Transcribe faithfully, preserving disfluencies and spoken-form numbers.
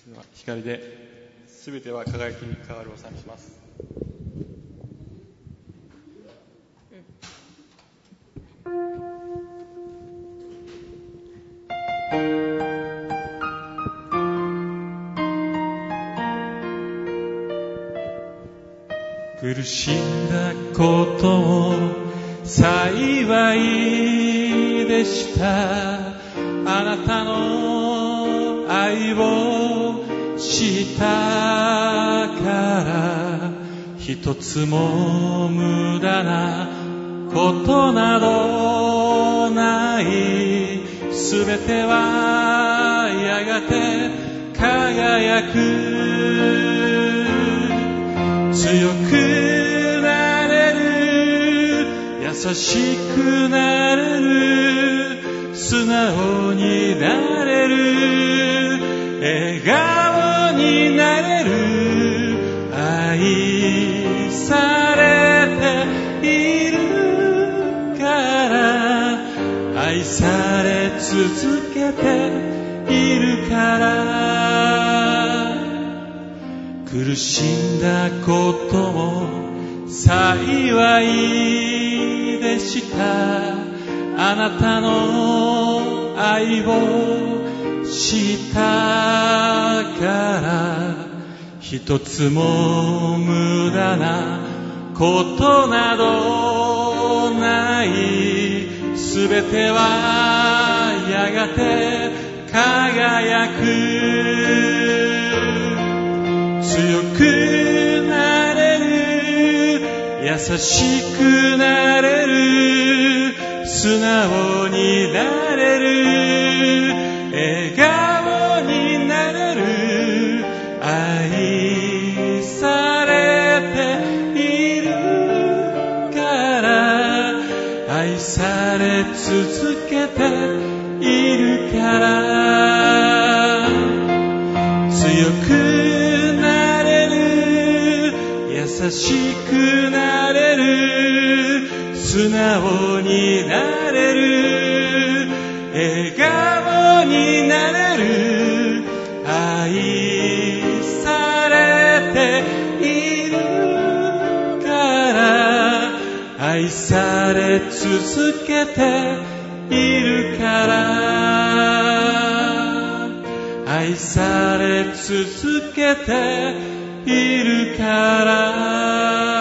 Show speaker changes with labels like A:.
A: 光で全ては輝きに変わるを賛美します。苦しんだことも幸いでした。あなたの愛を知ったから一つも無駄なことなどない。すべてはやがて輝く。強くなれる、優しくなれる、素直になれる、笑顔になれる、愛されているから愛され続けているから。苦しんだことも幸いでした。あなたの愛を知ったから一つも無駄なことなどない。すべてはやがて輝く。強くなれる、優しくなれる、素直になれる、笑顔になれる、愛されているから愛され続けているから。強くなれる、優しくなれる、素直になれる、笑顔になれる、愛されているから愛され続けているから。愛され続けているから。